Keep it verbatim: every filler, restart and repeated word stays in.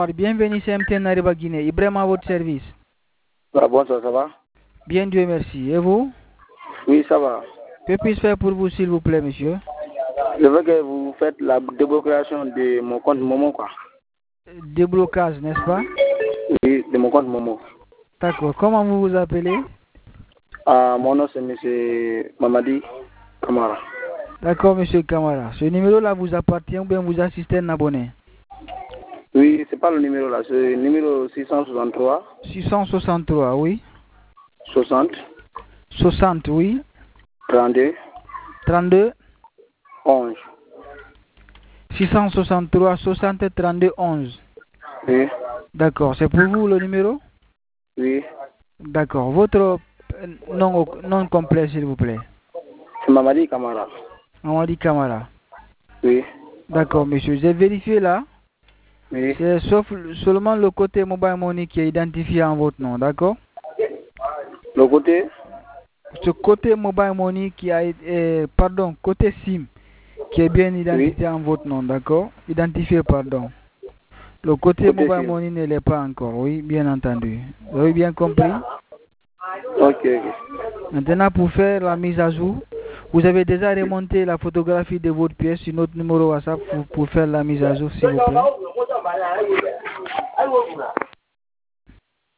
Bienvenue chez M T N Nariba Guinée. Ibrahim à votre service. Ah, bonsoir, ça va? Bien, Dieu merci. Et vous? Oui, ça va. Que puis-je faire pour vous, s'il vous plaît, monsieur? Je veux que vous faites la déblocation de mon compte Momo, quoi. Déblocage, n'est-ce pas? Oui, de mon compte Momo. D'accord. Comment vous vous appelez? Ah, mon nom, c'est M. Mamadi Kamara. D'accord, monsieur Kamara. Ce numéro-là vous appartient ou bien vous assistez un abonné? Oui, c'est pas le numéro là, c'est le numéro six cent soixante-trois. six cent soixante-trois, oui. soixante. soixante, oui. trente-deux. trente-deux. onze. six cent soixante-trois, soixante, trente-deux, onze. Oui. D'accord. C'est pour vous le numéro? Oui. D'accord. Votre euh, nom, nom complet, s'il vous plaît. C'est Mamadi Kamara. Mamadi Kamara. Oui. D'accord, monsieur. J'ai vérifié là. Oui. C'est sauf seulement le côté mobile money qui est identifié en votre nom, d'accord? Le côté? Ce côté mobile money qui a été, pardon, côté SIM qui est bien identifié Oui. en votre nom, d'accord? Identifié, pardon. Le côté, côté mobile SIM. Money ne l'est pas encore, oui, bien entendu. Vous avez bien compris? Ok, ok. Maintenant, pour faire la mise à jour, vous avez déjà remonté la photographie de votre pièce sur notre numéro WhatsApp pour, pour faire la mise à jour, s'il vous plaît.